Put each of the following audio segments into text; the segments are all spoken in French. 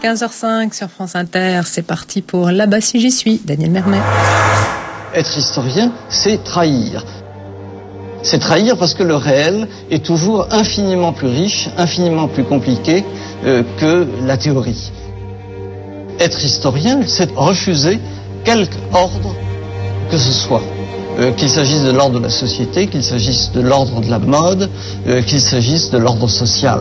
15h05 sur France Inter, c'est parti pour Là-bas si j'y suis, Daniel Mermet. Être historien, c'est trahir. C'est trahir parce que le réel est toujours infiniment plus riche, infiniment plus compliqué que la théorie. Être historien, c'est refuser quelque ordre que ce soit. Qu'il s'agisse de l'ordre de la société, qu'il s'agisse de l'ordre de la mode, qu'il s'agisse de l'ordre social.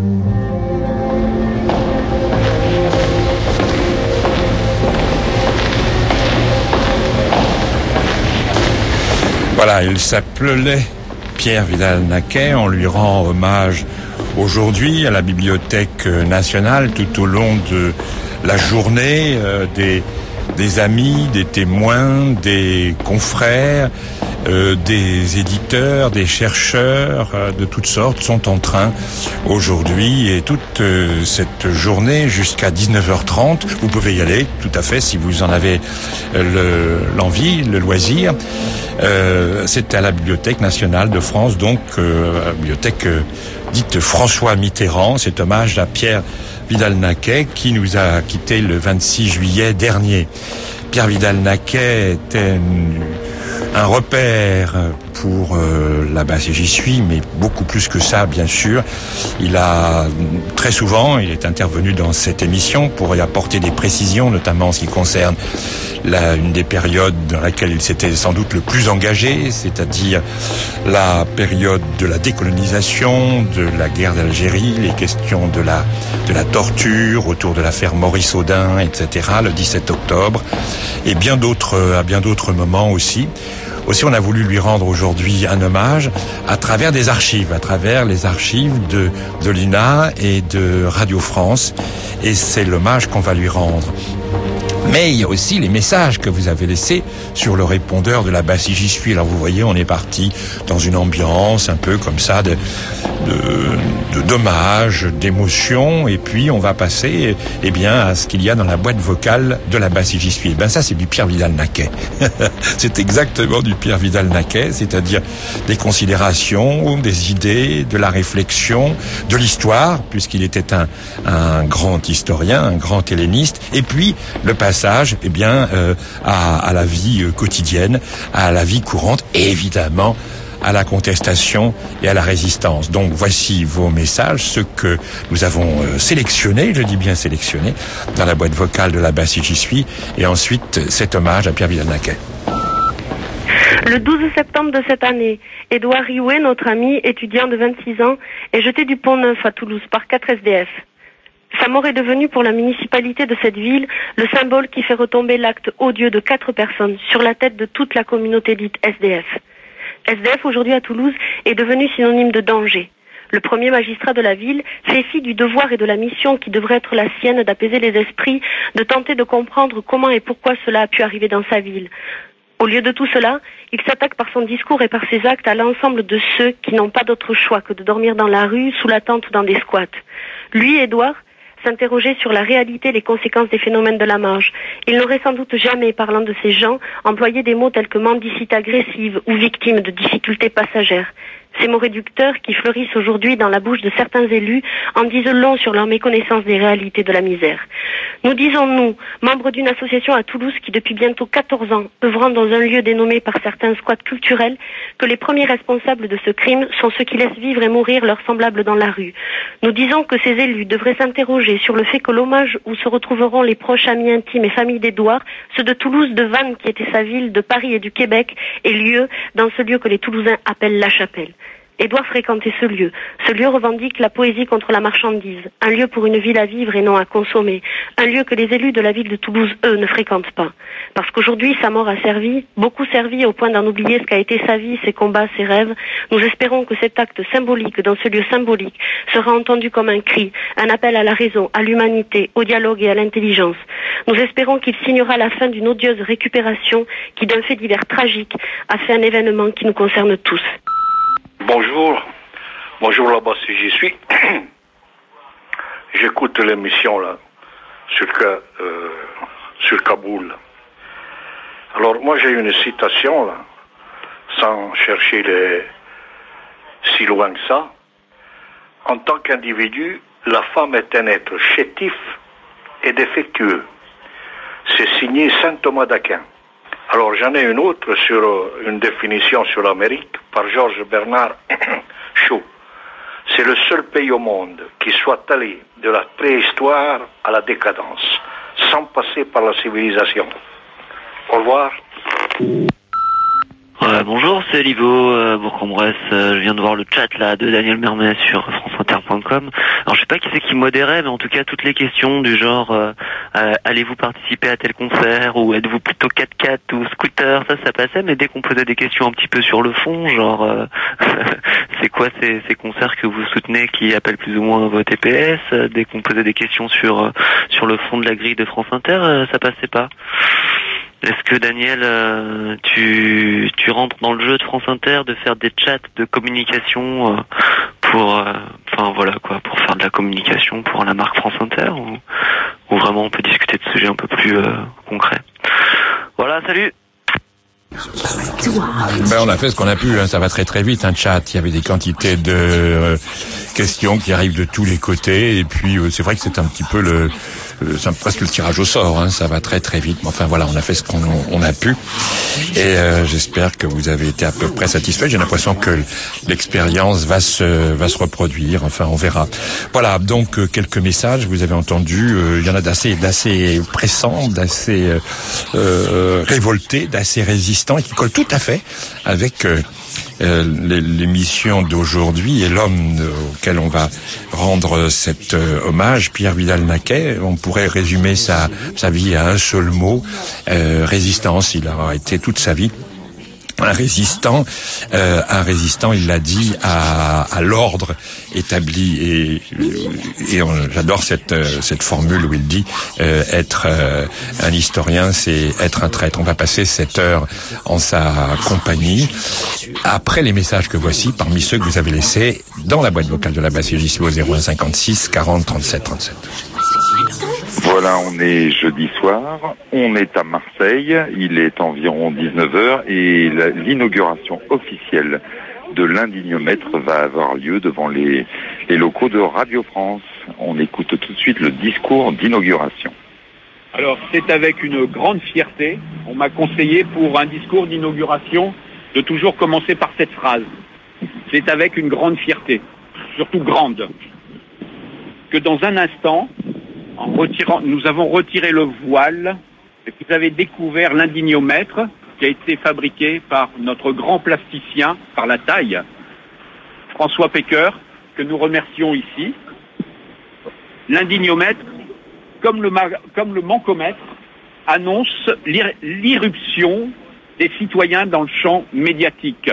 Voilà, il s'appelait Pierre Vidal-Naquet. On lui rend hommage aujourd'hui à la Bibliothèque nationale tout au long de la journée. Des amis, des témoins, des confrères, des éditeurs, des chercheurs de toutes sortes sont en train aujourd'hui et toute cette journée jusqu'à 19h30. Vous pouvez y aller tout à fait si vous en avez l'envie, le loisir. C'est à la Bibliothèque nationale de France, donc la bibliothèque dite François Mitterrand. C'est hommage à Pierre Vidal-Naquet qui nous a quittés le 26 juillet dernier. Pierre Vidal-Naquet était un repère pour Là-bas si j'y suis, mais beaucoup plus que ça, bien sûr. Il est intervenu dans cette émission pour y apporter des précisions, notamment en ce qui concerne une des périodes dans laquelle il s'était sans doute le plus engagé, c'est-à-dire la période de la décolonisation, de la guerre d'Algérie, les questions de la torture autour de l'affaire Maurice Audin, etc., le 17 octobre, et à bien d'autres moments aussi. Aussi, on a voulu lui rendre aujourd'hui un hommage à travers les archives de l'INA et de Radio France. Et c'est l'hommage qu'on va lui rendre. Mais il y a aussi les messages que vous avez laissés sur le répondeur de Là-bas si j'y suis. Alors vous voyez, on est parti dans une ambiance un peu comme ça d'hommage, d'émotion, et puis on va passer à ce qu'il y a dans la boîte vocale de Là-bas si j'y suis. Ça c'est du Pierre Vidal-Naquet. C'est exactement du Pierre Vidal-Naquet, c'est-à-dire des considérations, des idées, de la réflexion, de l'histoire, puisqu'il était un grand historien, un grand helléniste, et puis le passage à la vie quotidienne, à la vie courante, et évidemment à la contestation et à la résistance. Donc voici vos messages, ceux que nous avons sélectionnés, je dis bien sélectionnés, dans la boîte vocale de Là-bas si j'y suis, et ensuite cet hommage à Pierre Vidal-Naquet. Le 12 septembre de cette année, Édouard Riouet, notre ami, étudiant de 26 ans, est jeté du Pont-Neuf à Toulouse par 4 SDF. Sa mort est devenue pour la municipalité de cette ville le symbole qui fait retomber l'acte odieux de 4 personnes sur la tête de toute la communauté dite SDF. SDF aujourd'hui à Toulouse est devenu synonyme de danger. Le premier magistrat de la ville fait fi du devoir et de la mission qui devrait être la sienne d'apaiser les esprits, de tenter de comprendre comment et pourquoi cela a pu arriver dans sa ville. Au lieu de tout cela, il s'attaque par son discours et par ses actes à l'ensemble de ceux qui n'ont pas d'autre choix que de dormir dans la rue, sous la tente ou dans des squats. Lui, Édouard, s'interroger sur la réalité et les conséquences des phénomènes de la marge. Il n'aurait sans doute jamais, parlant de ces gens, employé des mots tels que mendicité agressive ou victime de difficultés passagères. Ces mots réducteurs qui fleurissent aujourd'hui dans la bouche de certains élus en disent long sur leur méconnaissance des réalités de la misère. Nous disons, nous, membres d'une association à Toulouse qui depuis bientôt 14 ans œuvrant dans un lieu dénommé par certains squats culturels, que les premiers responsables de ce crime sont ceux qui laissent vivre et mourir leurs semblables dans la rue. Nous disons que ces élus devraient s'interroger sur le fait que l'hommage où se retrouveront les proches amis intimes et familles d'Édouard, ceux de Toulouse, de Vannes qui était sa ville, de Paris et du Québec, ait lieu dans ce lieu que les Toulousains appellent la Chapelle. Édouard fréquentait ce lieu. Ce lieu revendique la poésie contre la marchandise. Un lieu pour une ville à vivre et non à consommer. Un lieu que les élus de la ville de Toulouse, eux, ne fréquentent pas. Parce qu'aujourd'hui, sa mort a servi, beaucoup servi au point d'en oublier ce qu'a été sa vie, ses combats, ses rêves. Nous espérons que cet acte symbolique, dans ce lieu symbolique, sera entendu comme un cri, un appel à la raison, à l'humanité, au dialogue et à l'intelligence. Nous espérons qu'il signera la fin d'une odieuse récupération qui, d'un fait divers tragique, a fait un événement qui nous concerne tous. Bonjour Là-bas si j'y suis. J'écoute l'émission là sur Kaboul. Alors moi j'ai une citation là, sans chercher si loin que ça. En tant qu'individu, la femme est un être chétif est défectueux. C'est signé Saint Thomas d'Aquin. Alors j'en ai une autre sur une définition sur l'Amérique par Georges Bernard Shaw. C'est le seul pays au monde qui soit allé de la préhistoire à la décadence, sans passer par la civilisation. Au revoir. Bonjour, c'est Livo, Bourg-en-Bresse. Je viens de voir le chat là de Daniel Mermet sur franceinter.com. Alors je sais pas qui c'est qui modérait, mais en tout cas toutes les questions du genre allez-vous participer à tel concert, ou êtes-vous plutôt 4x4 ou scooter, ça passait, mais dès qu'on posait des questions un petit peu sur le fond, genre c'est quoi ces concerts que vous soutenez qui appellent plus ou moins vos TPS, dès qu'on posait des questions sur le fond de la grille de France Inter, ça passait pas. Est-ce que Daniel, tu rentres dans le jeu de France Inter de faire des chats de communication pour faire de la communication pour la marque France Inter, ou vraiment on peut discuter de sujets un peu plus concrets? Voilà, salut. On a fait ce qu'on a pu, ça va très très vite, un chat. Il y avait des quantités de questions qui arrivent de tous les côtés, et puis c'est vrai que c'est un petit peu c'est presque le tirage au sort, ça va très très vite. Mais enfin voilà, on a fait ce qu'on a pu, et j'espère que vous avez été à peu près satisfait. J'ai l'impression que l'expérience va se reproduire. Enfin, on verra. Voilà, donc quelques messages. Vous avez entendu, il y en a d'assez pressants, d'assez révoltés, d'assez résistants, et qui collent tout à fait avec l'émission d'aujourd'hui et l'homme auquel on va rendre cet hommage, Pierre Vidal-Naquet. On pourrait résumer sa vie à un seul mot, résistance. Il a été toute sa vie un résistant, il l'a dit, à l'ordre établi, et j'adore cette formule où il dit être un historien, c'est être un traître. On va passer cette heure en sa compagnie. Après les messages que voici, parmi ceux que vous avez laissés dans la boîte vocale de la BACJ au 01 56 40 37 37. Voilà, on est jeudi soir, on est à Marseille, il est environ 19h et l'inauguration officielle de l'indignomètre va avoir lieu devant les locaux de Radio France. On écoute tout de suite le discours d'inauguration. Alors, c'est avec une grande fierté, on m'a conseillé pour un discours d'inauguration de toujours commencer par cette phrase. C'est avec une grande fierté, surtout grande, que dans un instant, nous avons retiré le voile et vous avez découvert l'indignomètre qui a été fabriqué par notre grand plasticien, par la taille, François Pecker, que nous remercions ici. L'indignomètre, comme le mancomètre, annonce l'irruption des citoyens dans le champ médiatique.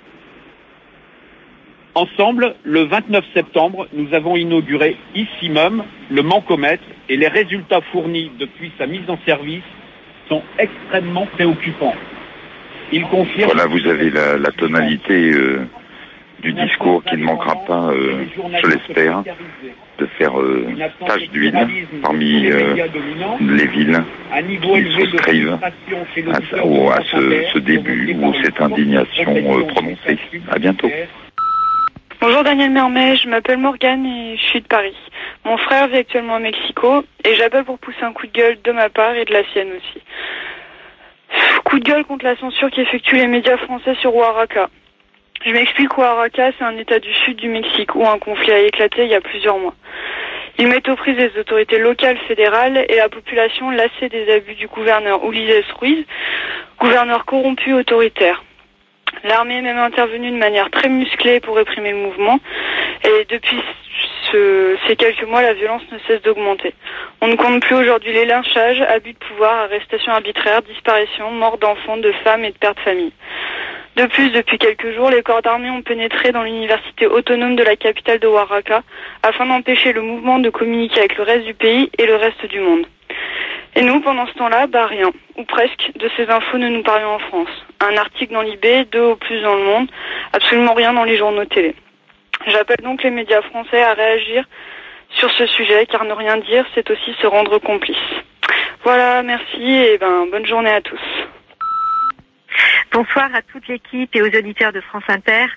Ensemble, le 29 septembre, nous avons inauguré ici même le mancomètre et les résultats fournis depuis sa mise en service sont extrêmement préoccupants. Il confirme... Voilà, vous avez la tonalité du discours qui ne manquera pas, je l'espère, de faire tache d'huile parmi les villes qui souscrivent à ce début ou cette indignation prononcée. À bientôt. Bonjour Daniel Mermet, je m'appelle Morgane et je suis de Paris. Mon frère vit actuellement au Mexico et j'appelle pour pousser un coup de gueule de ma part et de la sienne aussi. Coup de gueule contre la censure qu'effectuent les médias français sur Oaxaca. Je m'explique, Oaxaca, c'est un état du sud du Mexique où un conflit a éclaté il y a plusieurs mois. Ils mettent aux prises les autorités locales, fédérales et la population lassée des abus du gouverneur Ulises Ruiz, gouverneur corrompu autoritaire. L'armée est même intervenue de manière très musclée pour réprimer le mouvement et depuis ces quelques mois, la violence ne cesse d'augmenter. On ne compte plus aujourd'hui les lynchages, abus de pouvoir, arrestations arbitraires, disparitions, morts d'enfants, de femmes et de pères de famille. De plus, depuis quelques jours, les corps d'armée ont pénétré dans l'université autonome de la capitale de Oaxaca afin d'empêcher le mouvement de communiquer avec le reste du pays et le reste du monde. Et nous, pendant ce temps-là, rien, ou presque, de ces infos ne nous parviennent en France. Un article dans l'IB, 2 au plus dans le monde, absolument rien dans les journaux télé. J'appelle donc les médias français à réagir sur ce sujet, car ne rien dire, c'est aussi se rendre complice. Voilà, merci et bonne journée à tous. Bonsoir à toute l'équipe et aux auditeurs de France Inter.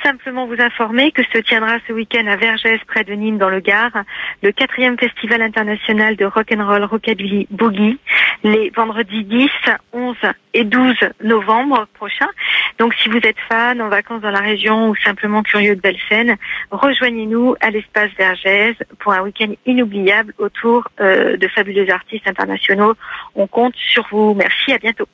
simplement vous informer que se tiendra ce week-end à Vergès, près de Nîmes, dans le Gard, le 4e Festival international de rock'n'roll rockabilly boogie, les vendredis 10, 11 et 12 novembre prochains. Donc si vous êtes fan, en vacances dans la région ou simplement curieux de belles scènes, rejoignez-nous à l'espace Vergès pour un week-end inoubliable autour de fabuleux artistes internationaux. On compte sur vous. Merci, à bientôt.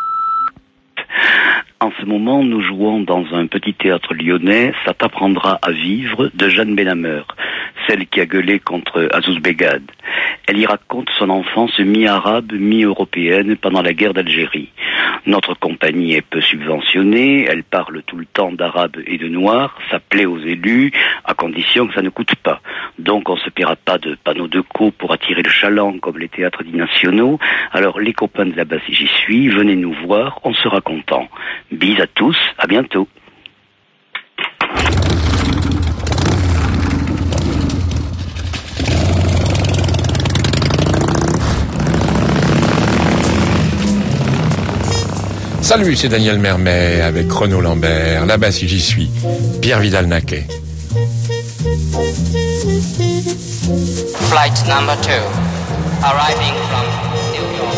En ce moment, nous jouons dans un petit théâtre lyonnais « Ça t'apprendra à vivre » de Jeanne Benhammer, celle qui a gueulé contre Azouz Begad. Elle y raconte son enfance mi-arabe, mi-européenne pendant la guerre d'Algérie. Notre compagnie est peu subventionnée, elle parle tout le temps d'arabe et de noir, ça plaît aux élus, à condition que ça ne coûte pas. Donc on ne se paiera pas de panneaux de co pour attirer le chaland comme les théâtres dits nationaux. Alors les copains de là-bas, si j'y suis, venez nous voir, on sera contents. Bis à tous, à bientôt. Salut, c'est Daniel Mermet avec Renaud Lambert. Là-bas, si j'y suis, Pierre Vidal-Naquet. Flight number 2, arriving from New York.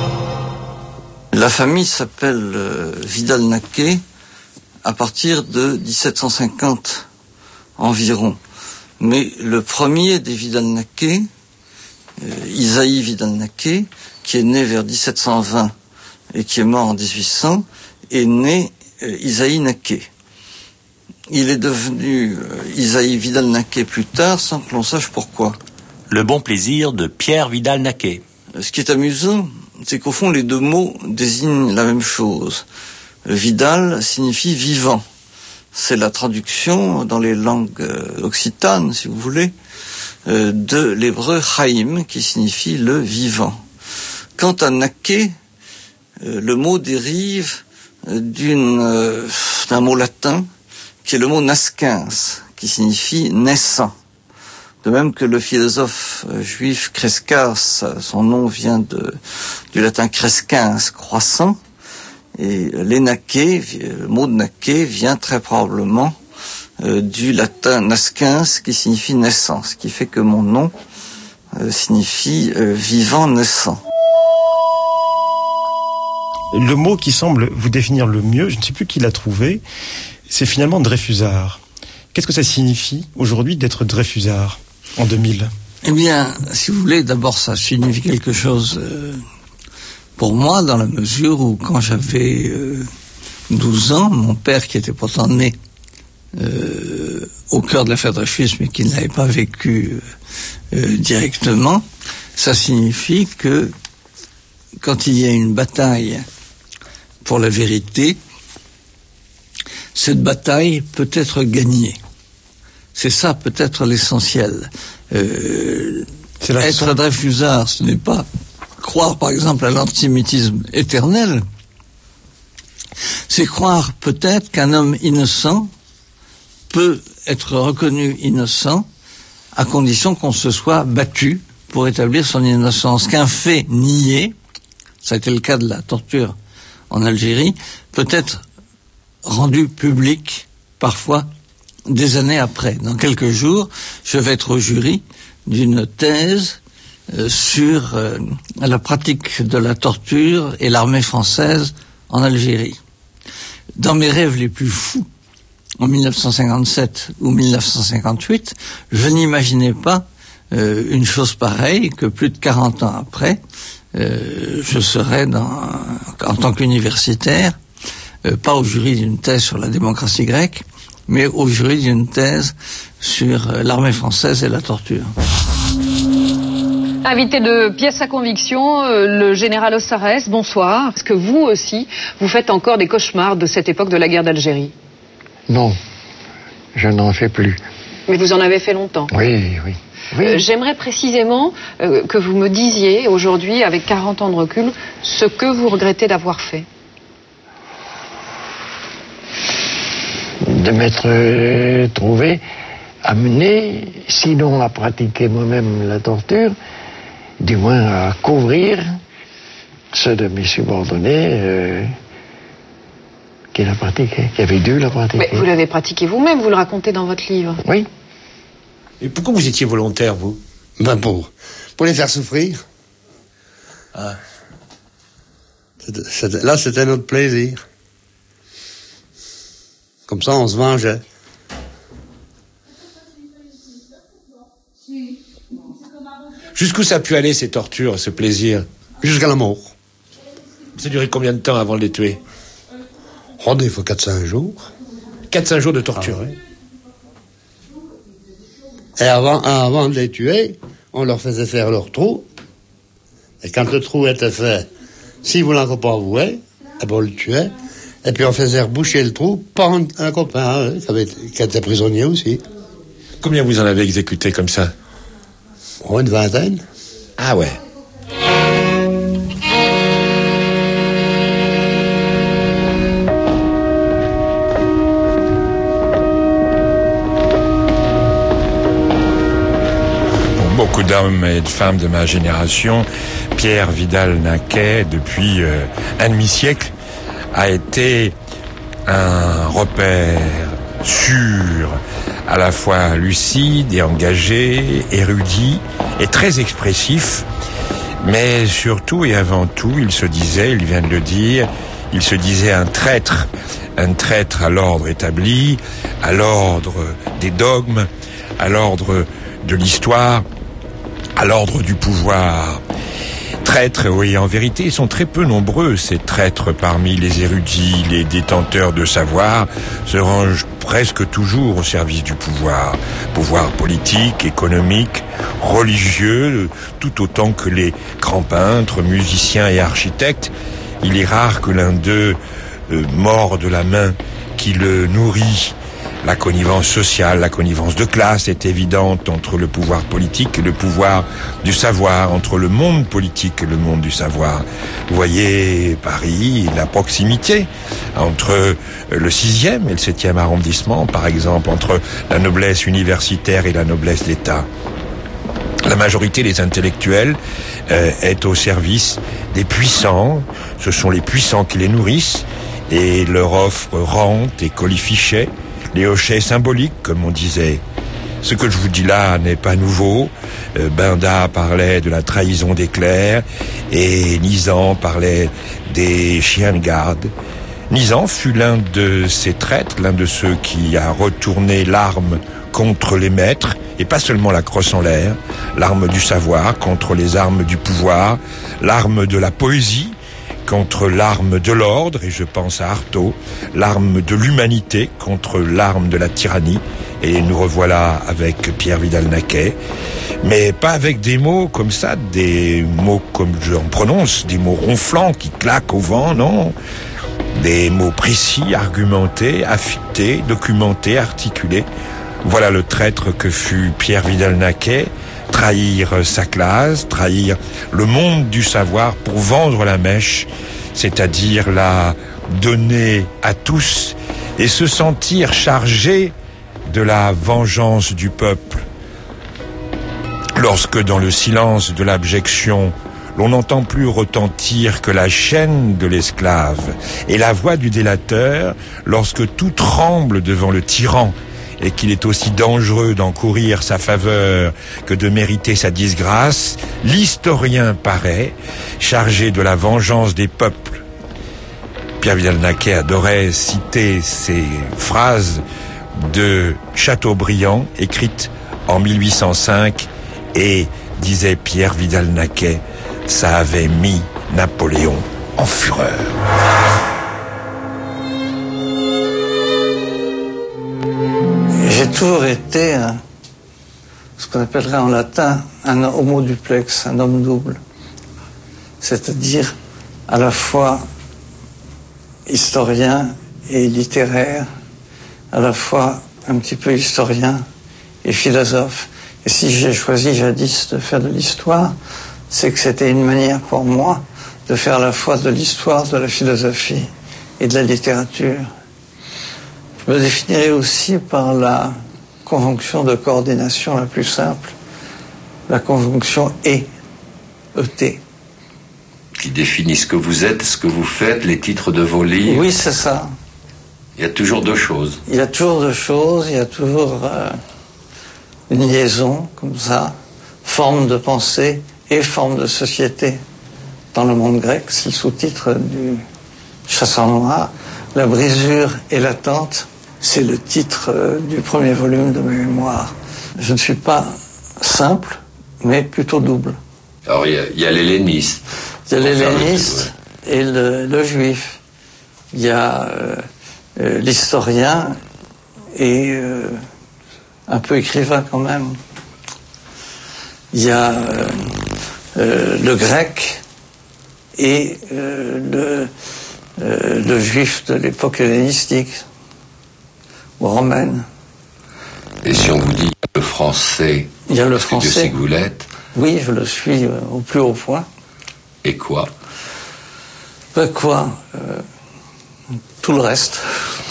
La famille s'appelle Vidal-Naquet à partir de 1750 environ. Mais le premier des Vidal-Naquet, Isaïe Vidal-Naquet, qui est né vers 1720 et qui est mort en 1800, est né Isaïe Naquet. Il est devenu Isaïe Vidal-Naquet plus tard, sans que l'on sache pourquoi. Le bon plaisir de Pierre Vidal-Naquet. Ce qui est amusant, c'est qu'au fond, les deux mots désignent la même chose. Vidal signifie vivant. C'est la traduction dans les langues occitanes, si vous voulez, de l'hébreu chaim, qui signifie le vivant. Quant à Naquet, le mot dérive d'un mot latin qui est le mot nascens, qui signifie naissant. De même que le philosophe juif Crescas, son nom vient du latin crescens, croissant, et les Naquets, le mot de Naquet vient très probablement du latin nascens, qui signifie naissance, ce qui fait que mon nom signifie vivant naissant. Le mot qui semble vous définir le mieux, je ne sais plus qui l'a trouvé, c'est finalement Dreyfusard. Qu'est-ce que ça signifie aujourd'hui d'être Dreyfusard en 2000 ? Eh bien, si vous voulez, d'abord ça signifie quelque chose pour moi, dans la mesure où quand j'avais 12 ans, mon père, qui était pourtant né au cœur de l'affaire Dreyfus, mais qui ne l'avait pas vécu directement, ça signifie que quand il y a une bataille pour la vérité, cette bataille peut être gagnée. C'est ça peut-être l'essentiel. Être Dreyfusard, ce n'est pas croire par exemple à l'antisémitisme éternel, c'est croire peut-être qu'un homme innocent peut être reconnu innocent à condition qu'on se soit battu pour établir son innocence. Qu'un fait nié, ça a été le cas de la torture en Algérie, peut être rendu public parfois des années après. Dans quelques jours, je vais être au jury d'une thèse sur la pratique de la torture et l'armée française en Algérie. Dans mes rêves les plus fous, en 1957 ou 1958, je n'imaginais pas une chose pareille, que plus de 40 ans après, je serais en tant qu'universitaire, pas au jury d'une thèse sur la démocratie grecque, mais au jury d'une thèse sur l'armée française et la torture. Invité de Pièce à conviction, le général Ossarès, bonsoir. Est-ce que vous aussi, vous faites encore des cauchemars de cette époque de la guerre d'Algérie? Non, je n'en fais plus. Mais vous en avez fait longtemps. Oui. J'aimerais précisément que vous me disiez aujourd'hui, avec 40 ans de recul, ce que vous regrettez d'avoir fait. De m'être trouvé amené, sinon à pratiquer moi-même la torture, du moins à couvrir ceux de mes subordonnés qui l'a pratiqué, qui avait dû la pratiquer. Mais vous l'avez pratiqué vous-même, vous le racontez dans votre livre. Oui. Et pourquoi vous étiez volontaire, vous? Ben pour les faire souffrir. Ah. Là, c'était notre plaisir. Comme ça, on se vengeait. Jusqu'où ça a pu aller, ces tortures, ce plaisir? Jusqu'à la mort. Ça a duré combien de temps avant de les tuer? Oh, des fois 4-5 jours. 4-5 jours de torture. Ah, oui. Et avant de les tuer, on leur faisait faire leur trou. Et quand le trou était fait, s'ils voulaient encore pas avouer, eh ben on le tuait. Et puis on faisait reboucher le trou par un copain qui était prisonnier aussi. Combien vous en avez exécuté comme ça? Oh, une vingtaine. Ah ouais. Beaucoup d'hommes et de femmes de ma génération, Pierre Vidal-Naquet, depuis un demi-siècle, a été un repère sûr, à la fois lucide et engagé, érudit et très expressif, mais surtout et avant tout, il se disait, il vient de le dire, il se disait un traître à l'ordre établi, à l'ordre des dogmes, à l'ordre de l'histoire, à l'ordre du pouvoir. Traîtres, oui, en vérité, ils sont très peu nombreux, ces traîtres parmi les érudits, les détenteurs de savoir, se rangent presque toujours au service du pouvoir. Pouvoir politique, économique, religieux, tout autant que les grands peintres, musiciens et architectes. Il est rare que l'un d'eux morde la main qui le nourrit. La connivence sociale, la connivence de classe est évidente entre le pouvoir politique et le pouvoir du savoir, entre le monde politique et le monde du savoir. Vous voyez Paris, la proximité entre le 6e et le 7e arrondissement, par exemple, entre la noblesse universitaire et la noblesse d'État. La majorité des intellectuels est au service des puissants. Ce sont les puissants qui les nourrissent et leur offrent rente et colifichet. Les hochets symboliques, comme on disait. Ce que je vous dis là n'est pas nouveau. Benda parlait de la trahison des clercs et Nizan parlait des chiens de garde. Nizan fut l'un de ces traîtres, l'un de ceux qui a retourné l'arme contre les maîtres, et pas seulement la crosse en l'air, l'arme du savoir contre les armes du pouvoir, l'arme de la poésie contre l'arme de l'ordre, et je pense à Artaud, l'arme de l'humanité contre l'arme de la tyrannie, et nous revoilà avec Pierre Vidal-Naquet, mais pas avec des mots comme ça, des mots comme j'en prononce, des mots ronflants qui claquent au vent, non, des mots précis, argumentés, affûtés, documentés, articulés. Voilà le traître que fut Pierre Vidal-Naquet, trahir sa classe, trahir le monde du savoir pour vendre la mèche, c'est-à-dire la donner à tous et se sentir chargé de la vengeance du peuple. Lorsque dans le silence de l'abjection, l'on n'entend plus retentir que la chaîne de l'esclave et la voix du délateur, lorsque tout tremble devant le tyran, et qu'il est aussi dangereux d'encourir sa faveur que de mériter sa disgrâce, l'historien paraît, chargé de la vengeance des peuples. Pierre Vidal-Naquet adorait citer ces phrases de Chateaubriand, écrites en 1805, et disait Pierre Vidal-Naquet, ça avait mis Napoléon en fureur. J'ai toujours été ce qu'on appellerait en latin un homo duplex, un homme double. C'est-à-dire à la fois historien et littéraire, à la fois un petit peu historien et philosophe. Et si j'ai choisi jadis de faire de l'histoire, c'est que c'était une manière pour moi de faire à la fois de l'histoire, de la philosophie et de la littérature. Je me définirais aussi par la conjonction de coordination la plus simple, la conjonction ET. Qui définit ce que vous êtes, ce que vous faites, les titres de vos livres. Oui, c'est ça. Il y a toujours deux choses. Il y a toujours deux choses, il y a toujours une liaison, comme ça, forme de pensée et forme de société. Dans le monde grec, c'est le sous-titre du Chasseur noir. La brisure est latente, c'est le titre du premier volume de mes mémoires. Je ne suis pas simple, mais plutôt double. Alors il y a l'helléniste. Il y a l'helléniste et le juif. Il y a l'historien et un peu écrivain quand même. Il y a le grec et le juif de l'époque hellénistique ou romaine. Et si on vous dit le français, il y a le français de Ségoulette. Oui, je le suis au plus haut point. Et quoi? Tout le reste.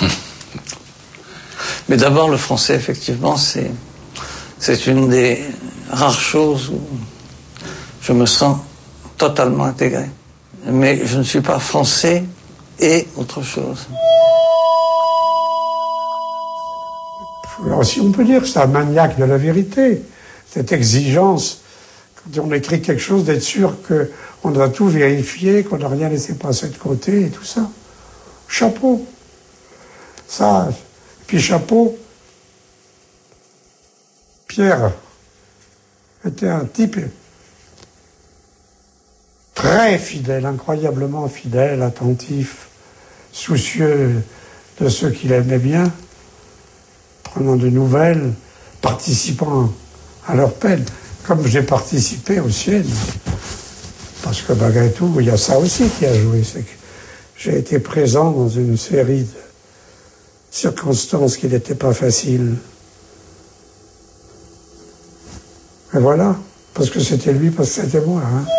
Mais d'abord, le français, effectivement, c'est une des rares choses où je me sens totalement intégré. Mais je ne suis pas français et autre chose. Alors, si on peut dire que c'est un maniaque de la vérité, cette exigence, quand on écrit quelque chose, d'être sûr qu'on doit tout vérifier, qu'on n'a rien laissé passer de côté et tout ça. Chapeau. Ça, puis chapeau, Pierre était un type très fidèle, incroyablement fidèle, attentif, soucieux de ceux qu'il aimait bien, prenant de nouvelles, participant à leur peine, comme j'ai participé aux siennes. Parce que malgré tout, il y a ça aussi qui a joué, c'est que j'ai été présent dans une série de circonstances qui n'étaient pas faciles. Et voilà, parce que c'était lui, parce que c'était moi. Hein.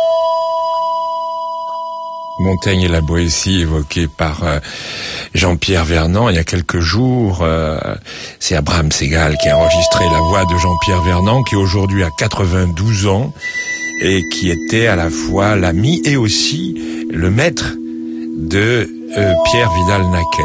Montaigne et la Boétie évoquée par Jean-Pierre Vernant il y a quelques jours. C'est Abraham Segal qui a enregistré la voix de Jean-Pierre Vernant, qui aujourd'hui a 92 ans et qui était à la fois l'ami et aussi le maître de Pierre Vidal-Naquet.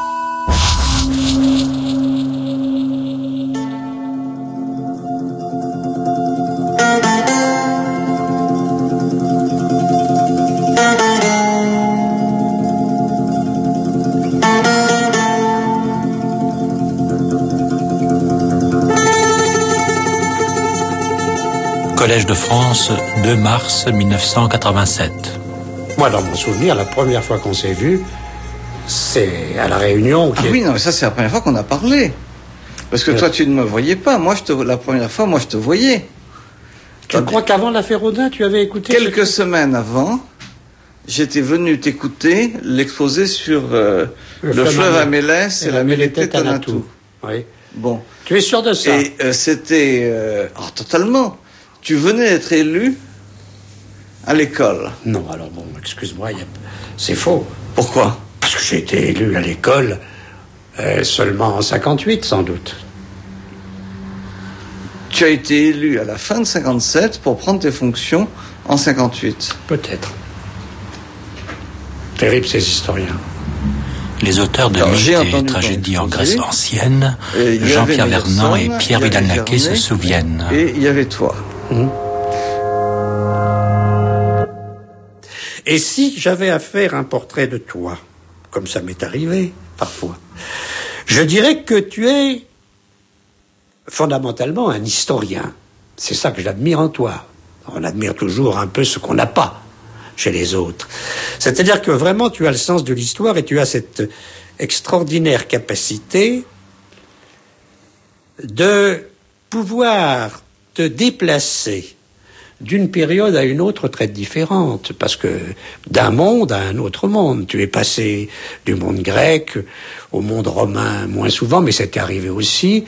Collège de France, 2 mars 1987. Moi, dans mon souvenir, la première fois qu'on s'est vu, c'est à la Réunion. Oui, non, mais ça, c'est la première fois qu'on a parlé. Parce que toi, tu ne me voyais pas. Moi, la première fois, moi, je te voyais. Tu crois qu'avant l'affaire Audin, tu avais écouté... Quelques semaines avant, j'étais venu t'écouter l'exposé sur le fleuve Amélès et la Mélété Tonatou. Oui. Bon. Tu es sûr de ça? Et c'était... totalement. Tu venais d'être élu à l'école. Non, alors bon, excuse-moi, c'est faux. Pourquoi? Parce que j'ai été élu à l'école seulement en 58, sans doute. Tu as été élu à la fin de 57 pour prendre tes fonctions en 58. Peut-être. Terrible, ces historiens. Les auteurs de mythes et tragédies en Grèce ancienne, Jean-Pierre Vernant et Pierre Vidal-Naquet se souviennent. Et il y avait toi. Et si j'avais à faire un portrait de toi, comme ça m'est arrivé parfois, je dirais que tu es fondamentalement un historien. C'est ça que j'admire en toi. On admire toujours un peu ce qu'on n'a pas chez les autres. C'est-à-dire que vraiment tu as le sens de l'histoire et tu as cette extraordinaire capacité de pouvoir te déplacer d'une période à une autre très différente, parce que d'un monde à un autre monde, tu es passé du monde grec au monde romain moins souvent, mais c'était arrivé aussi,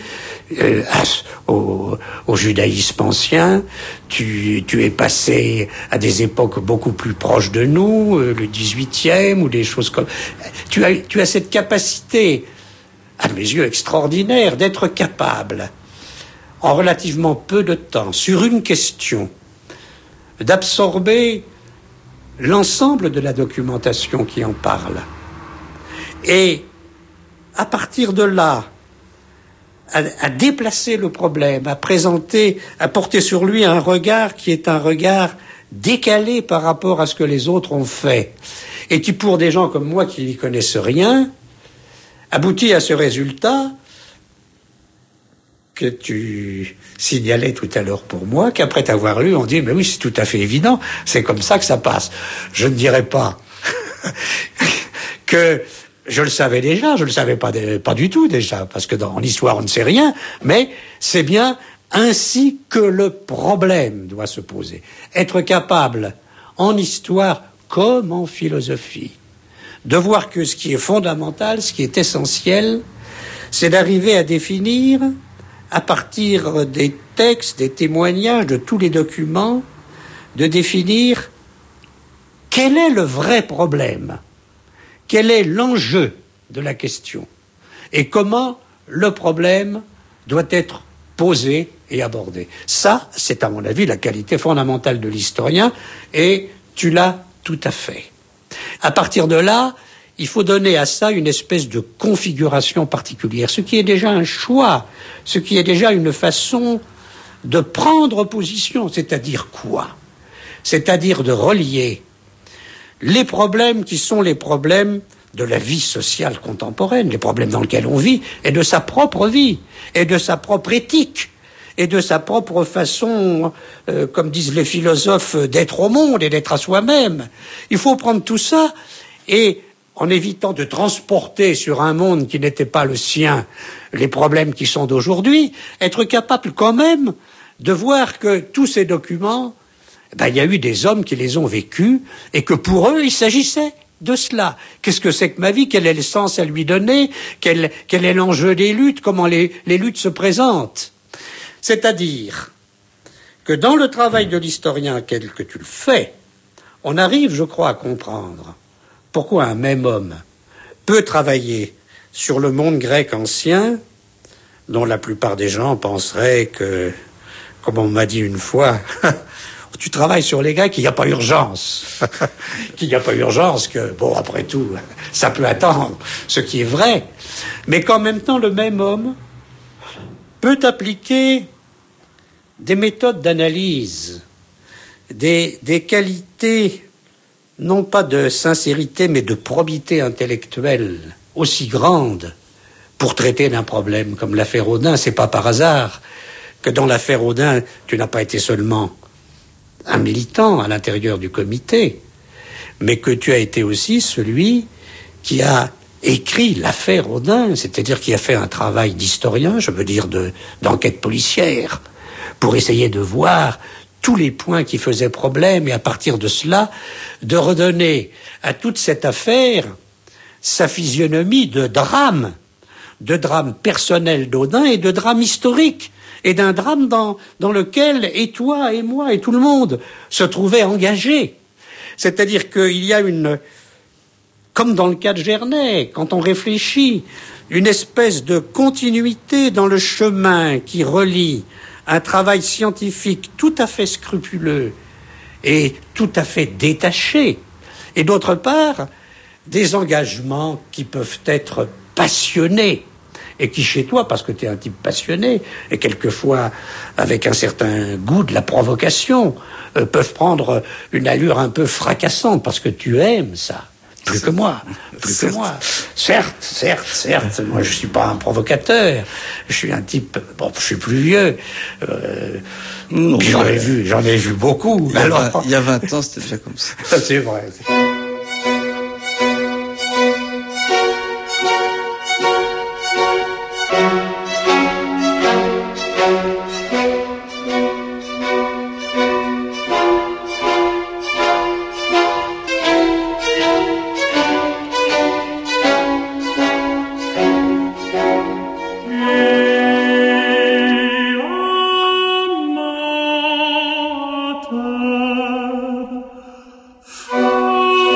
au judaïsme ancien, tu es passé à des époques beaucoup plus proches de nous, le 18e ou des choses comme... Tu as cette capacité, à mes yeux extraordinaire, d'être capable, en relativement peu de temps, sur une question, d'absorber l'ensemble de la documentation qui en parle et à partir de là, à déplacer le problème, à porter sur lui un regard qui est un regard décalé par rapport à ce que les autres ont fait, et qui, pour des gens comme moi qui n'y connaissent rien, aboutit à ce résultat que tu signalais tout à l'heure pour moi, qu'après t'avoir lu, on dit, mais oui, c'est tout à fait évident, c'est comme ça que ça passe. Je ne dirais pas que je le savais déjà, je le savais pas du tout déjà, parce que dans l'histoire on ne sait rien, mais c'est bien ainsi que le problème doit se poser. Être capable, en histoire comme en philosophie, de voir que ce qui est fondamental, ce qui est essentiel, c'est d'arriver à définir, à partir des textes, des témoignages, de tous les documents, de définir quel est le vrai problème, quel est l'enjeu de la question, et comment le problème doit être posé et abordé. Ça, c'est à mon avis la qualité fondamentale de l'historien, et tu l'as tout à fait. À partir de là, il faut donner à ça une espèce de configuration particulière, ce qui est déjà un choix, ce qui est déjà une façon de prendre position. C'est-à-dire quoi? C'est-à-dire de relier les problèmes qui sont les problèmes de la vie sociale contemporaine, les problèmes dans lesquels on vit, et de sa propre vie, et de sa propre éthique, et de sa propre façon, comme disent les philosophes, d'être au monde et d'être à soi-même. Il faut prendre tout ça, et en évitant de transporter sur un monde qui n'était pas le sien les problèmes qui sont d'aujourd'hui, être capable quand même de voir que tous ces documents, il y a eu des hommes qui les ont vécus, et que pour eux, il s'agissait de cela. Qu'est-ce que c'est que ma vie? Quel est le sens à lui donner? Quel est l'enjeu des luttes? Comment les luttes se présentent? C'est-à-dire que dans le travail de l'historien tel que tu le fais, on arrive, je crois, à comprendre pourquoi un même homme peut travailler sur le monde grec ancien, dont la plupart des gens penseraient que, comme on m'a dit une fois, tu travailles sur les Grecs, il n'y a pas urgence. Qu'il n'y a pas urgence, que, bon, après tout, ça peut attendre, ce qui est vrai. Mais qu'en même temps, le même homme peut appliquer des méthodes d'analyse, des qualités, non pas de sincérité, mais de probité intellectuelle aussi grande pour traiter d'un problème comme l'affaire Audin. C'est pas par hasard que dans l'affaire Audin, tu n'as pas été seulement un militant à l'intérieur du comité, mais que tu as été aussi celui qui a écrit l'affaire Audin, c'est-à-dire qui a fait un travail d'historien, je veux dire d'enquête policière, pour essayer de voir tous les points qui faisaient problème, et à partir de cela, de redonner à toute cette affaire sa physionomie de drame personnel d'Audin et de drame historique, et d'un drame dans lequel et toi et moi et tout le monde se trouvaient engagés. C'est-à-dire qu'il y a comme dans le cas de Gernay, quand on réfléchit, une espèce de continuité dans le chemin qui relie un travail scientifique tout à fait scrupuleux et tout à fait détaché, et d'autre part, des engagements qui peuvent être passionnés, et qui chez toi, parce que tu es un type passionné, et quelquefois avec un certain goût de la provocation, peuvent prendre une allure un peu fracassante, parce que tu aimes ça. Plus que moi. Certes. Moi, je suis pas un provocateur. Je suis un type, je suis plus vieux. J'en ai vu beaucoup. Il y a 20 ans, c'était déjà comme ça. C'est vrai. Oh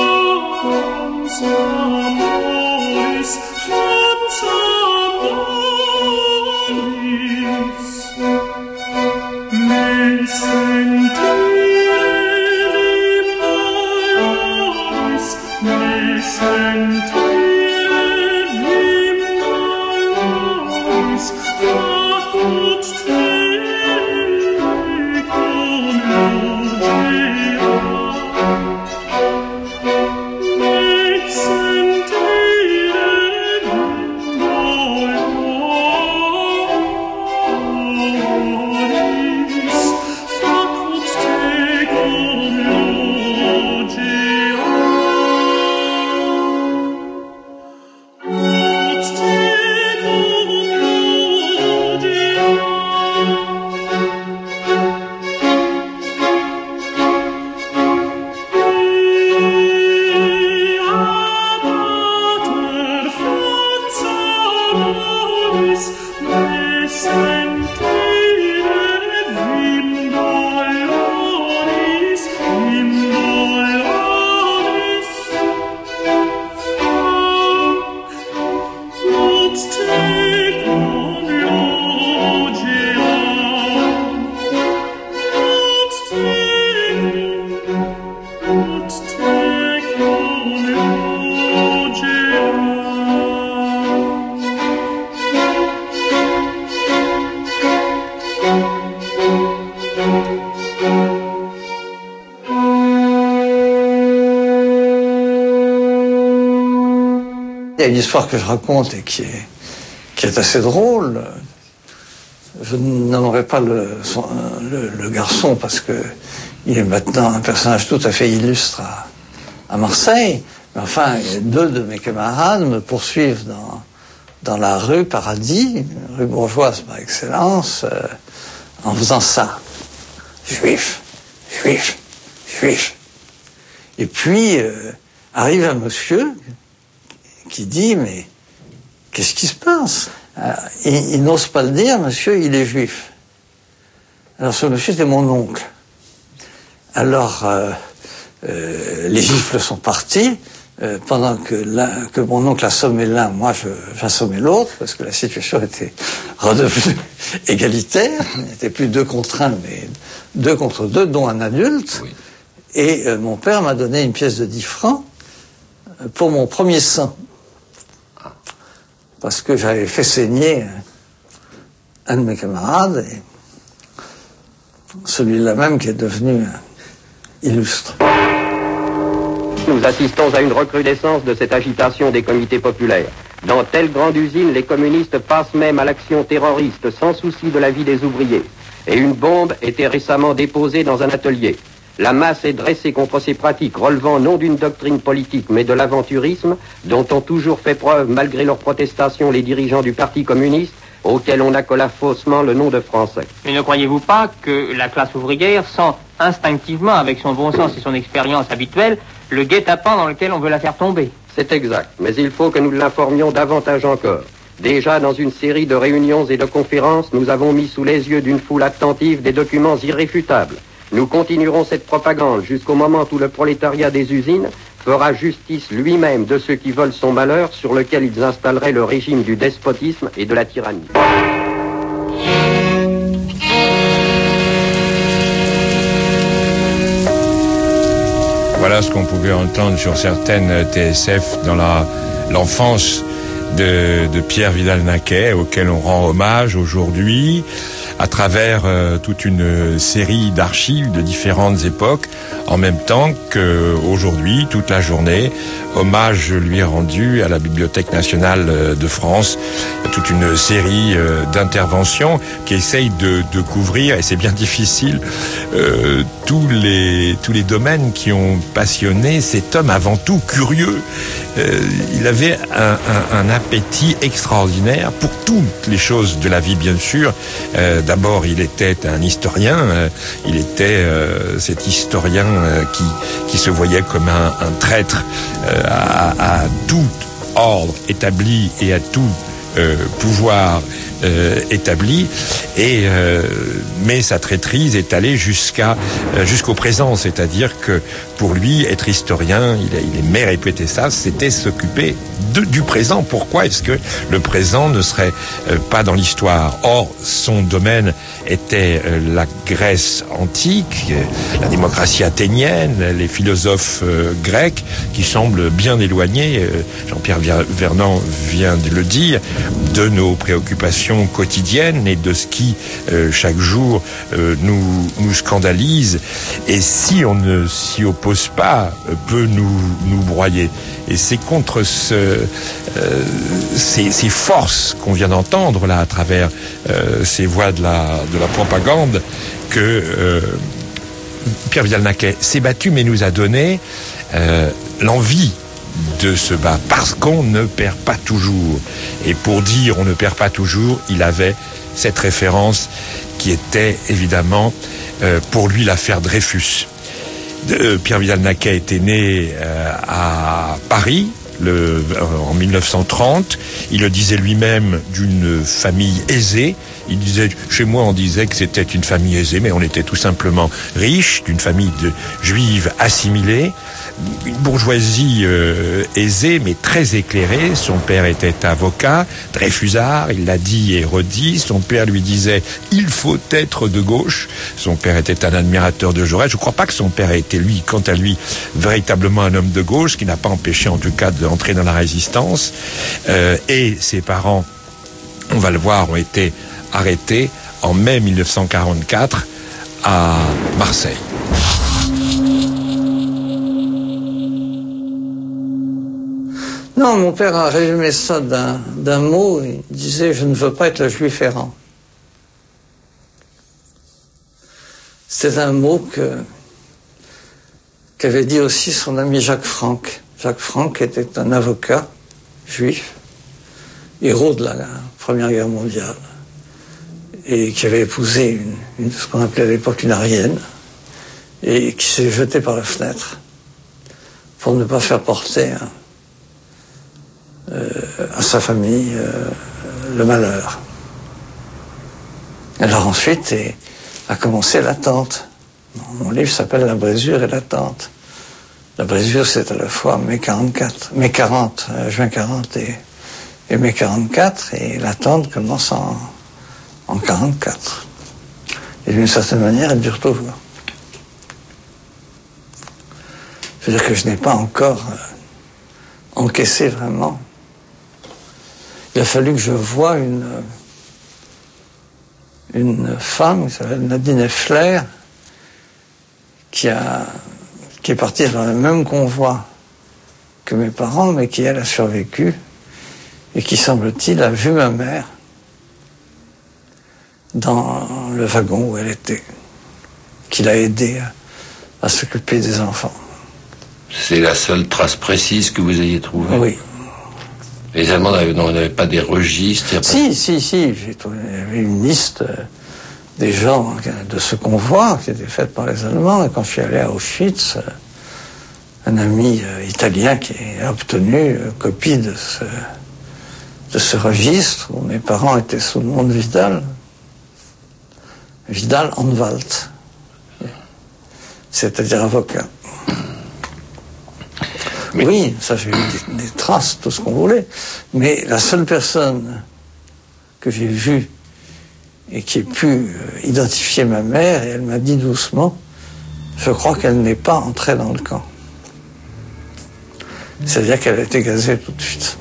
Il y a une histoire que je raconte et qui est assez drôle. Je n'aimerais pas le garçon parce que il est maintenant un personnage tout à fait illustre à Marseille. Mais enfin, deux de mes camarades me poursuivent dans la rue Paradis, rue bourgeoise par excellence, en faisant ça. Juif, juif, juif. Et puis arrive un monsieur qui dit, mais qu'est-ce qui se passe? Il n'ose pas le dire, monsieur, il est juif. Alors ce monsieur, c'était mon oncle. Alors, les gifles sont partis, pendant que mon oncle assommait l'un, moi j'assommais l'autre, parce que la situation était redevenue égalitaire. Il n'était plus 2 contre 1, mais 2 contre 2, dont un adulte. Oui. Et mon père m'a donné une pièce de 10 francs pour mon premier sang. Parce que j'avais fait saigner un de mes camarades, et celui-là même qui est devenu illustre. Nous assistons à une recrudescence de cette agitation des comités populaires. Dans telle grande usine, les communistes passent même à l'action terroriste sans souci de la vie des ouvriers. Et une bombe était récemment déposée dans un atelier. La masse est dressée contre ces pratiques relevant non d'une doctrine politique mais de l'aventurisme dont ont toujours fait preuve malgré leurs protestations les dirigeants du Parti communiste auquel on accola faussement le nom de Français. Mais ne croyez-vous pas que la classe ouvrière sent instinctivement, avec son bon sens et son expérience habituelle, le guet-apens dans lequel on veut la faire tomber? C'est exact, mais il faut que nous l'informions davantage encore. Déjà dans une série de réunions et de conférences, nous avons mis sous les yeux d'une foule attentive des documents irréfutables. Nous continuerons cette propagande jusqu'au moment où le prolétariat des usines fera justice lui-même de ceux qui veulent son malheur, sur lequel ils installeraient le régime du despotisme et de la tyrannie. Voilà ce qu'on pouvait entendre sur certaines TSF dans l'enfance de Pierre Vidal-Naquet, auquel on rend hommage aujourd'hui à travers toute une série d'archives de différentes époques, en même temps qu'aujourd'hui, toute la journée, hommage lui est rendu à la Bibliothèque nationale de France. Il y a toute une série d'interventions qui essayent de couvrir, et c'est bien difficile, tous les domaines qui ont passionné cet homme avant tout curieux. Il avait un appétit extraordinaire pour toutes les choses de la vie, bien sûr. D'abord, il était un historien. Il était cet historien qui se voyait comme un traître à tout ordre établi et à tout pouvoir établi, mais sa traîtrise est allée jusqu'au présent, c'est-à-dire que pour lui, être historien, il aimait répéter ça, c'était s'occuper du présent. Pourquoi est-ce que le présent ne serait pas dans l'histoire? Or, son domaine était la Grèce antique, la démocratie athénienne, les philosophes grecs, qui semblent bien éloignés, Jean-Pierre Vernant vient de le dire, de nos préoccupations quotidiennes et de ce qui, chaque jour, nous scandalise, et si on ne s'y oppose pas, peut nous broyer. Et c'est contre ces forces qu'on vient d'entendre là à travers ces voix de la propagande que Pierre Vidal-Naquet s'est battu, mais nous a donné l'envie de se battre, parce qu'on ne perd pas toujours. Et pour dire on ne perd pas toujours, il avait cette référence qui était évidemment pour lui l'affaire Dreyfus. Pierre Vidal-Naquet était né à Paris en 1930. Il le disait lui-même, d'une famille aisée. Il disait, chez moi on disait que c'était une famille aisée, mais on était tout simplement riche, d'une famille de juives assimilées. une bourgeoisie aisée, mais très éclairée. Son père était avocat, Dreyfusard, il l'a dit et redit. Son père lui disait « il faut être de gauche ». Son père était un admirateur de Jaurès. Je ne crois pas que son père ait été, lui, quant à lui, véritablement un homme de gauche, ce qui n'a pas empêché, en tout cas, d'entrer dans la résistance. Et ses parents, on va le voir, ont été arrêtés en mai 1944 à Marseille. Non, mon père a résumé ça d'un mot. Il disait « je ne veux pas être le juif errant ». C'est un mot qu'avait dit aussi son ami Jacques Franck. Jacques Franck était un avocat juif, héros de la Première Guerre mondiale, et qui avait épousé ce qu'on appelait à l'époque une Arienne, et qui s'est jeté par la fenêtre pour ne pas faire porter à sa famille le malheur. Alors ensuite a commencé l'attente. Mon livre s'appelle La brisure et l'attente. La brisure, c'est à la fois mai 40, juin 40 et mai 44, et l'attente commence en 44. Et d'une certaine manière, elle dure toujours. C'est-à-dire que je n'ai pas encore encaissé vraiment. Il a fallu que je voie une femme qui s'appelle Nadine Effler, qui est partie dans le même convoi que mes parents, mais qui, elle, a survécu, et qui, semble-t-il, a vu ma mère dans le wagon où elle était, qui l'a aidée à s'occuper des enfants. C'est la seule trace précise que vous ayez trouvée? Oui. Les Allemands n'avaient pas des registres? Si, j'ai trouvé, il y avait une liste des gens de ce convoi qui était faite par les Allemands, et quand je suis allé à Auschwitz, un ami italien qui a obtenu copie de ce registre où mes parents étaient sous le nom de Vidal Anwalt, c'est-à-dire avocat. Oui, ça j'ai eu des traces, tout ce qu'on voulait, mais la seule personne que j'ai vue et qui ait pu identifier ma mère, et elle m'a dit doucement, je crois qu'elle n'est pas entrée dans le camp. C'est-à-dire qu'elle a été gazée tout de suite.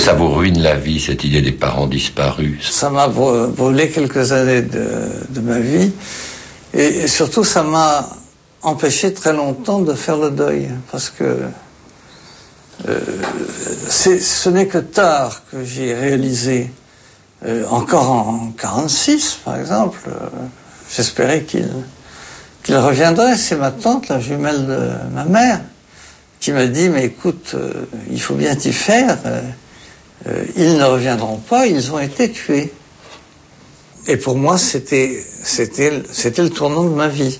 ça vous ruine la vie, cette idée des parents disparus? Ça m'a brûlé quelques années de ma vie. Et surtout, ça m'a empêché très longtemps de faire le deuil. Parce que ce n'est que tard que j'ai réalisé, encore en 46 par exemple, j'espérais qu'il reviendrait. C'est ma tante, la jumelle de ma mère, qui m'a dit, mais écoute, il faut bien t'y faire, ils ne reviendront pas, ils ont été tués. Et pour moi, c'était le tournant de ma vie.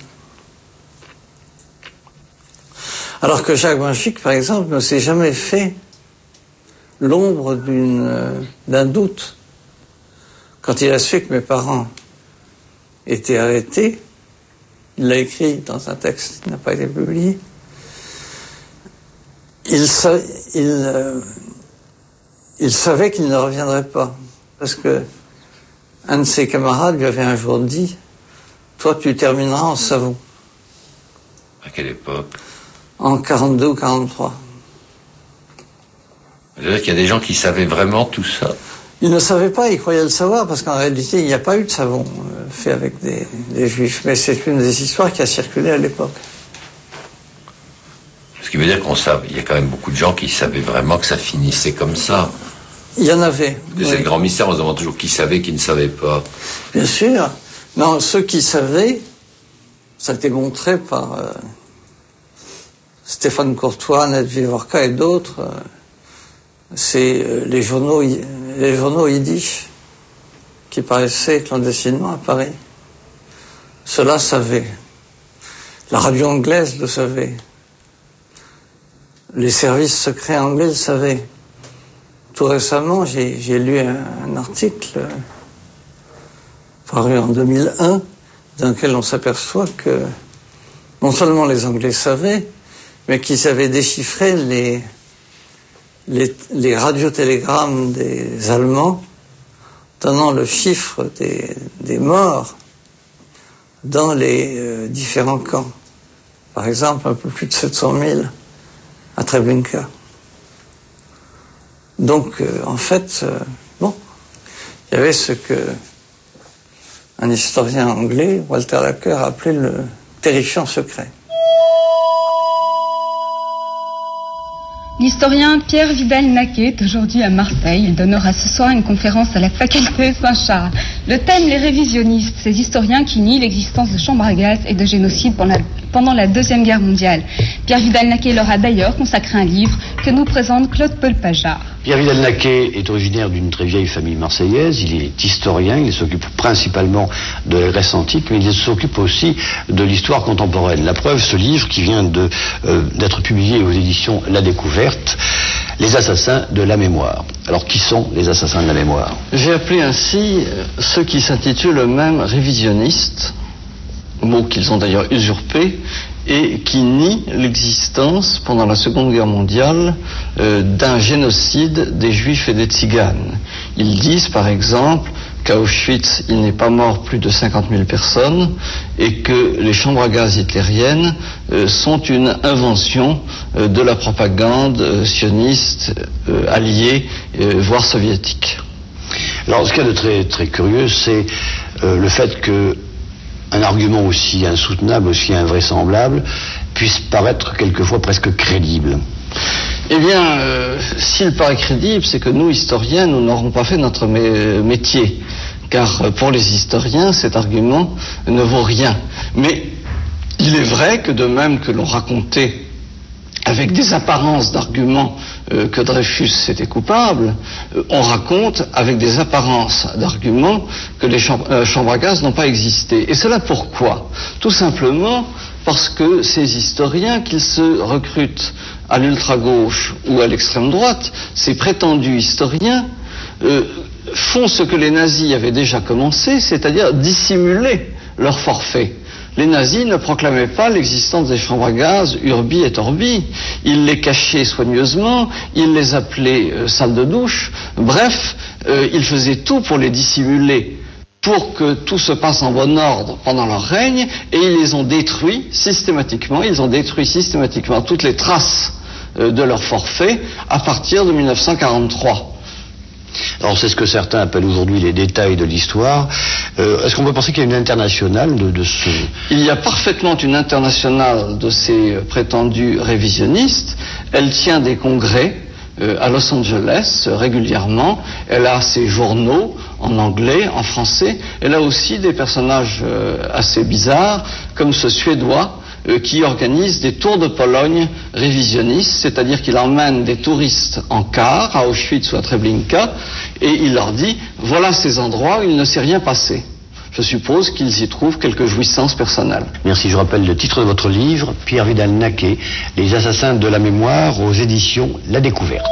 Alors que Jacques Benchic, par exemple, ne s'est jamais fait l'ombre d'un doute. Quand il a su que mes parents étaient arrêtés, il l'a écrit dans un texte qui n'a pas été publié, il savait qu'il ne reviendrait pas. Parce que un de ses camarades lui avait un jour dit, toi tu termineras en savon. À quelle époque? En 42 ou 43. C'est-à-dire qu'il y a des gens qui savaient vraiment tout ça? Ils ne savaient pas, ils croyaient le savoir, parce qu'en réalité, il n'y a pas eu de savon fait avec des juifs. Mais c'est une des histoires qui a circulé à l'époque. Ce qui veut dire qu'il y a quand même beaucoup de gens qui savaient vraiment que ça finissait comme ça. Il y en avait. Oui. C'est le grand mystère, on se demande toujours qui savait, qui ne savait pas. Bien sûr. Non, ceux qui savaient, ça a été montré par Stéphane Courtois, Annette Vivorka et d'autres. C'est les journaux yiddish qui paraissaient clandestinement à Paris. Ceux-là savaient. La radio anglaise le savait. Les services secrets anglais le savaient. Tout récemment, j'ai lu un article paru en 2001 dans lequel on s'aperçoit que non seulement les Anglais savaient, mais qu'ils avaient déchiffré les radiotélégrammes des Allemands donnant le chiffre des morts dans les différents camps. Par exemple, un peu plus de 700 000 à Treblinka. Donc, en fait, il y avait ce que un historien anglais, Walter Laqueur, a appelé le terrifiant secret. L'historien Pierre Vidal-Naquet est aujourd'hui à Marseille. Il donnera ce soir une conférence à la faculté Saint-Charles. Le thème, les révisionnistes, ces historiens qui nient l'existence de chambres à gaz et de génocide pendant la Deuxième Guerre mondiale. Pierre Vidal-Naquet leur a d'ailleurs consacré un livre que nous présente Claude Paul-Pajard. Pierre Vidal-Naquet est originaire d'une très vieille famille marseillaise. Il est historien, il s'occupe principalement de la Grèce antique, mais il s'occupe aussi de l'histoire contemporaine. La preuve, ce livre qui vient d'être publié aux éditions La Découverte, Les assassins de la mémoire. Alors, qui sont les assassins de la mémoire? J'ai appelé ainsi ceux qui s'intitulent eux-mêmes révisionnistes, mot qu'ils ont d'ailleurs usurpé, et qui nient l'existence, pendant la Seconde Guerre mondiale, d'un génocide des Juifs et des Tziganes. Ils disent, par exemple, qu'à Auschwitz, il n'est pas mort plus de 50 000 personnes, et que les chambres à gaz hitlériennes sont une invention de la propagande sioniste alliée, voire soviétique. Alors, ce qu'il y a de très, très curieux, c'est le fait que un argument aussi insoutenable, aussi invraisemblable, puisse paraître quelquefois presque crédible. Eh bien, s'il paraît crédible, c'est que nous, historiens, nous n'aurons pas fait notre métier. Car pour les historiens, cet argument ne vaut rien. Mais il est vrai que de même que l'on racontait avec des apparences d'arguments que Dreyfus était coupable, on raconte avec des apparences d'arguments que les chambres à gaz n'ont pas existé. Et cela pourquoi? Tout simplement parce que ces historiens, qu'ils se recrutent à l'ultra-gauche ou à l'extrême droite, ces prétendus historiens font ce que les nazis avaient déjà commencé, c'est-à-dire dissimuler leur forfait. Les nazis ne proclamaient pas l'existence des chambres à gaz urbi et orbi. Ils les cachaient soigneusement, ils les appelaient salles de douche. Bref, ils faisaient tout pour les dissimuler, pour que tout se passe en bon ordre pendant leur règne, et ils les ont détruits systématiquement. Ils ont détruit systématiquement toutes les traces de leur forfait à partir de 1943. Alors c'est ce que certains appellent aujourd'hui les détails de l'histoire. Est-ce qu'on peut penser qu'il y a une internationale de ce... Il y a parfaitement une internationale de ces prétendus révisionnistes. Elle tient des congrès à Los Angeles régulièrement. Elle a ses journaux en anglais, en français. Elle a aussi des personnages assez bizarres, comme ce Suédois qui organise des tours de Pologne révisionnistes, c'est-à-dire qu'il emmène des touristes en car à Auschwitz ou à Treblinka, et il leur dit « Voilà ces endroits où il ne s'est rien passé ». Je suppose qu'ils y trouvent quelques jouissances personnelles. Merci, je rappelle le titre de votre livre, Pierre Vidal-Naquet, Les assassins de la mémoire, aux éditions La Découverte.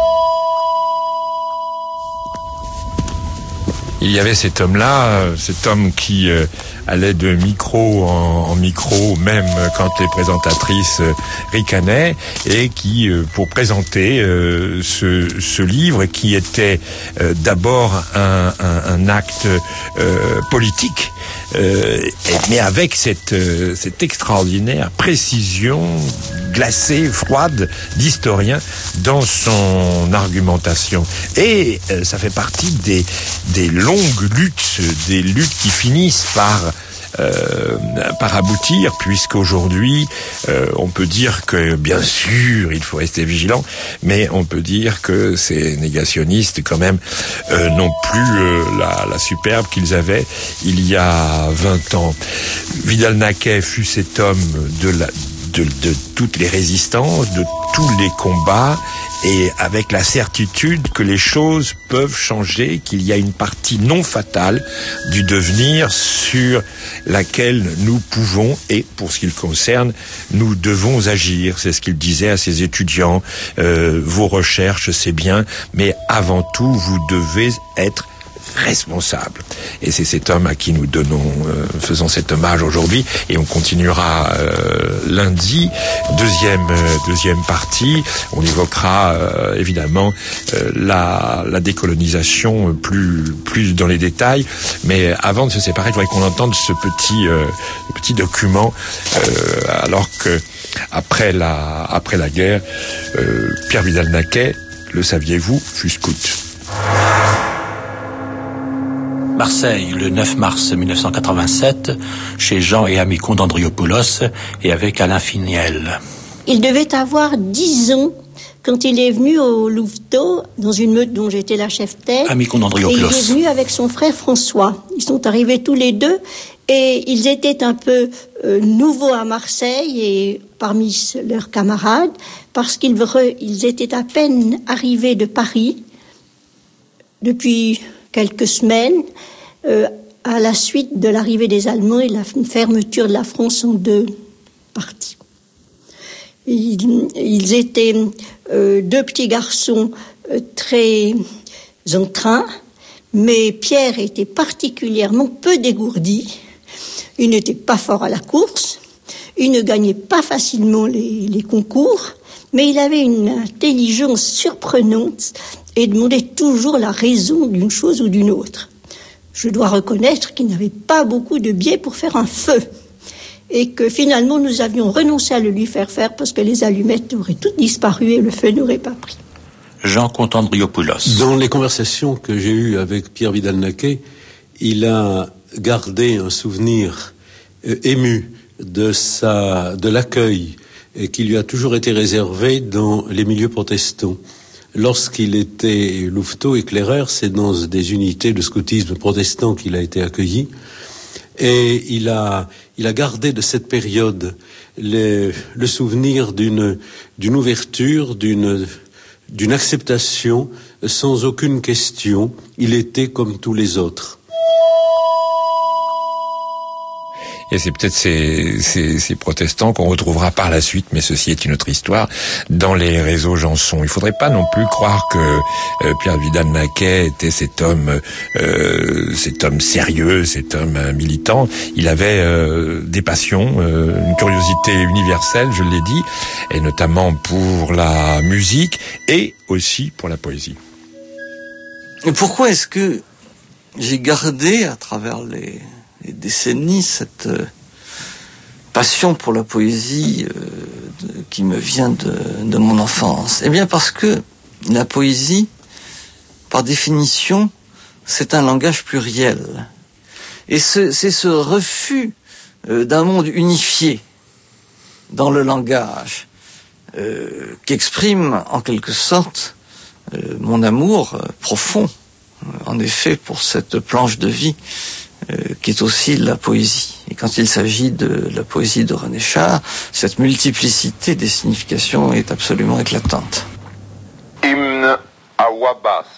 Il y avait cet homme-là, cet homme qui allait de micro en micro, même quand les présentatrices ricanaient, et qui, pour présenter ce livre, qui était d'abord un acte politique, mais avec cette extraordinaire précision glacée, froide d'historien dans son argumentation. Et ça fait partie des longues luttes, des luttes qui finissent par aboutir, puisqu'aujourd'hui on peut dire que bien sûr il faut rester vigilant, mais on peut dire que ces négationnistes quand même n'ont plus la superbe qu'ils avaient il y a 20 ans. Vidal-Naquet fut cet homme de toutes les résistances, de tous les combats, et avec la certitude que les choses peuvent changer, qu'il y a une partie non fatale du devenir sur laquelle nous pouvons, et pour ce qui le concerne, nous devons agir. C'est ce qu'il disait à ses étudiants. Vos recherches, c'est bien, mais avant tout, vous devez être responsable. Et c'est cet homme à qui nous faisons cet hommage aujourd'hui, et on continuera lundi, deuxième partie. On évoquera évidemment la décolonisation plus dans les détails, mais avant de se séparer, je voudrais qu'on entende ce petit document, alors que après la guerre, Pierre Vidal-Naquet, le saviez-vous, fut scout. Marseille, le 9 mars 1987, chez Jean et Ami Kondandriopoulos et avec Alain Finiel. Il devait avoir 10 ans quand il est venu au Louveteau, dans une meute dont j'étais la chef-tête. Ami Kondandriopoulos. Et il est venu avec son frère François. Ils sont arrivés tous les deux et ils étaient un peu nouveaux à Marseille et parmi leurs camarades, parce qu'ils étaient à peine arrivés de Paris depuis quelques semaines, à la suite de l'arrivée des Allemands et la fermeture de la France en 2 parties. Ils étaient 2 petits garçons très en train, mais Pierre était particulièrement peu dégourdi. Il n'était pas fort à la course, il ne gagnait pas facilement les concours, mais il avait une intelligence surprenante et demandait toujours la raison d'une chose ou d'une autre. Je dois reconnaître qu'il n'avait pas beaucoup de biais pour faire un feu, et que finalement nous avions renoncé à le lui faire faire parce que les allumettes auraient toutes disparu et le feu n'aurait pas pris. Jean Kondandriopoulos. Dans les conversations que j'ai eues avec Pierre Vidal-Naquet, il a gardé un souvenir ému de l'accueil qui lui a toujours été réservé dans les milieux protestants. Lorsqu'il était louveteau éclaireur, c'est dans des unités de scoutisme protestant qu'il a été accueilli. Et il a gardé de cette période le souvenir d'une ouverture, d'une acceptation sans aucune question. Il était comme tous les autres. Et c'est peut-être ces protestants qu'on retrouvera par la suite, mais ceci est une autre histoire, dans les réseaux Janson. Il faudrait pas non plus croire que Pierre Vidal-Naquet était cet homme sérieux, cet homme militant. Il avait des passions, une curiosité universelle, je l'ai dit, et notamment pour la musique et aussi pour la poésie. Et pourquoi est-ce que j'ai gardé à travers les décennies cette passion pour la poésie qui me vient de mon enfance? Eh bien parce que la poésie, par définition, c'est un langage pluriel. Et c'est ce refus d'un monde unifié dans le langage qu'exprime en quelque sorte mon amour profond, en effet, pour cette planche de vie qui est aussi la poésie. Et quand il s'agit de la poésie de René Char, cette multiplicité des significations est absolument éclatante. Hymne à voix basse.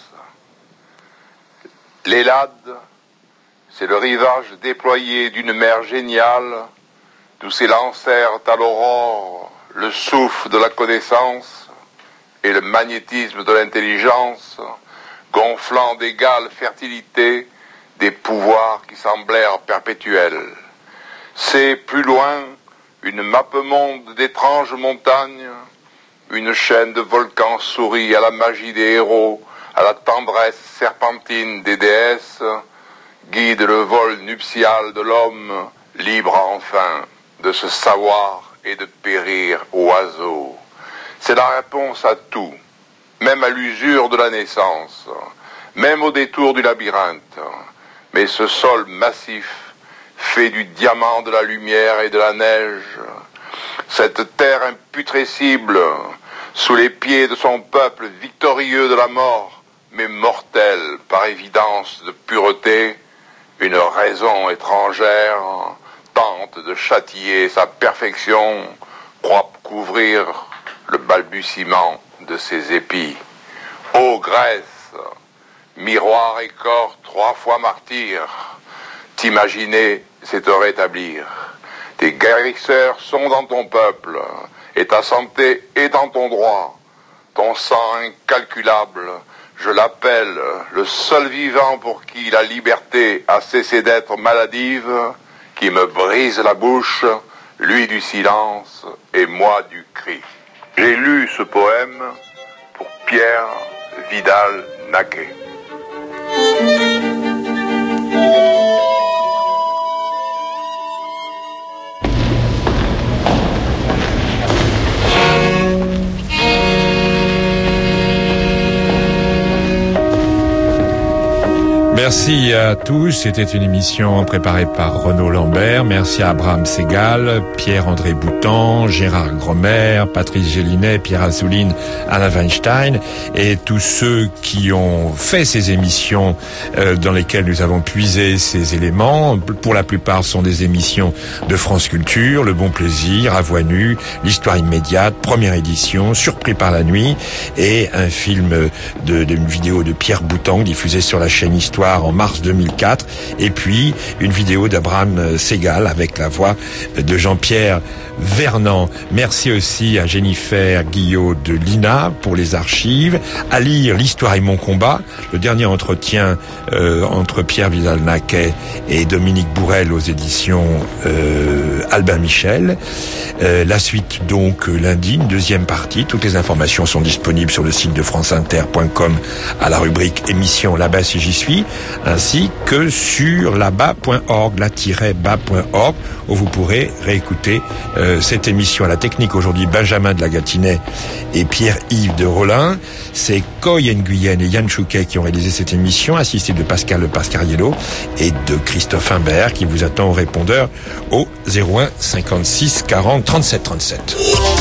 L'Élade, c'est le rivage déployé d'une mer géniale, d'où s'élancèrent à l'aurore le souffle de la connaissance et le magnétisme de l'intelligence, gonflant d'égale fertilité des pouvoirs qui semblèrent perpétuels. C'est, plus loin, une mappemonde d'étranges montagnes, une chaîne de volcans sourit à la magie des héros, à la tendresse serpentine des déesses, guide le vol nuptial de l'homme, libre enfin de se savoir et de périr oiseau. C'est la réponse à tout, même à l'usure de la naissance, même au détour du labyrinthe. Mais ce sol massif, fait du diamant de la lumière et de la neige, cette terre imputrescible, sous les pieds de son peuple victorieux de la mort, mais mortel par évidence de pureté, une raison étrangère tente de châtier sa perfection, croit couvrir le balbutiement de ses épis. Ô Grèce, miroir et corps 3 fois martyr, t'imaginer c'est te rétablir. Tes guérisseurs sont dans ton peuple, et ta santé est dans ton droit. Ton sang incalculable, je l'appelle le seul vivant pour qui la liberté a cessé d'être maladive, qui me brise la bouche, lui du silence et moi du cri. J'ai lu ce poème pour Pierre Vidal-Naquet. Merci à tous. C'était une émission préparée par Renaud Lambert. Merci à Abraham Segal, Pierre-André Boutan, Gérard Gromer, Patrice Gélinet, Pierre Assouline, Alain Weinstein et tous ceux qui ont fait ces émissions dans lesquelles nous avons puisé ces éléments. Pour la plupart, sont des émissions de France Culture, Le Bon Plaisir, À Voix Nue, L'Histoire immédiate, première édition, Surpris par la nuit et un film d'une vidéo de Pierre Boutan diffusée sur la chaîne Histoire en mars 2004, et puis une vidéo d'Abraham Segal avec la voix de Jean-Pierre Vernant. Merci aussi à Jennifer Guillot de l'INA pour les archives, à lire L'Histoire est mon combat, le dernier entretien entre Pierre Vidal-Naquet et Dominique Bourrel aux éditions Albin Michel. La suite donc lundi, une deuxième partie. Toutes les informations sont disponibles sur le site de franceinter.com à la rubrique émission Là-bas si j'y suis, ainsi que sur là-bas.org, la-bas.org, où vous pourrez réécouter cette émission. À la technique aujourd'hui, Benjamin de la Gâtinais et Pierre-Yves de Rollin. C'est Coy Nguyen et Yann Chouquet qui ont réalisé cette émission, assistés de Pascal Pascariello et de Christophe Imbert qui vous attend au répondeur au 01 56 40 37 37.